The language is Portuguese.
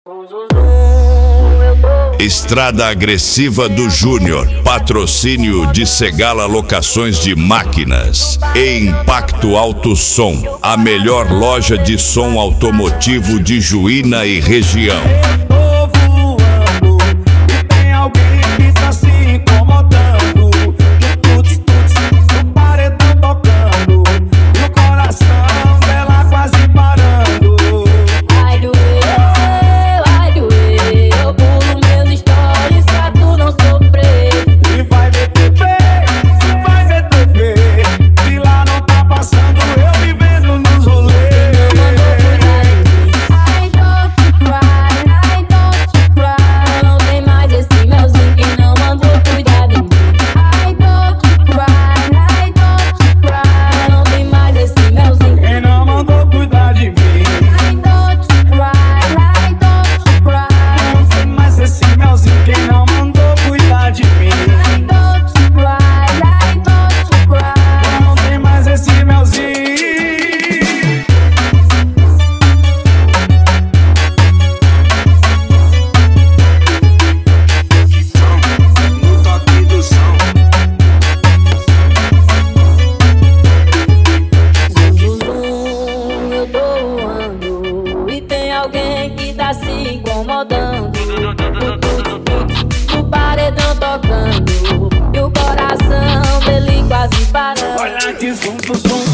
Estrada Agressiva do Júnior. Patrocínio de Segala Locações de Máquinas e Impacto Alto Som, a melhor loja de som automotivo de Juína e região. Alguém que tá se incomodando, o paredão tocando e o coração dele quase parando. Olha que zum, zum, zum.